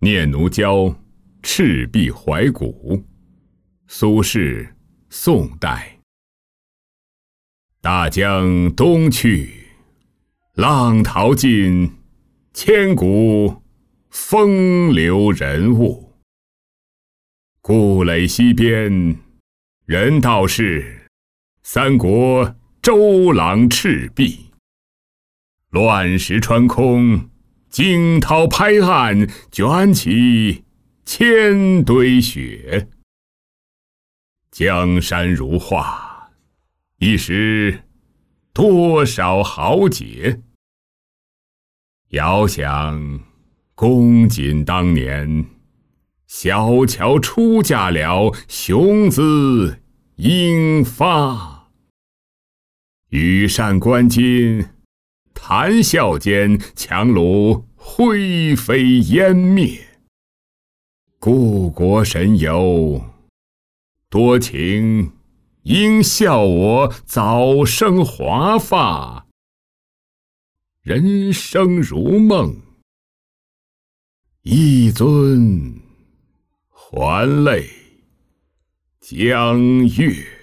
念奴娇·赤壁怀古。苏轼，宋代。大江东去，浪淘尽，千古风流人物。故垒西边，人道是三国周郎赤壁。乱石穿空，惊涛拍岸，卷起千堆雪。江山如画，一时多少豪杰。遥想公瑾当年，小乔出嫁了，雄姿英发。羽扇纶巾，谈笑间，樯橹灰飞烟灭。故国神游，多情应笑我早生华发。人生如梦，一尊还酹江月。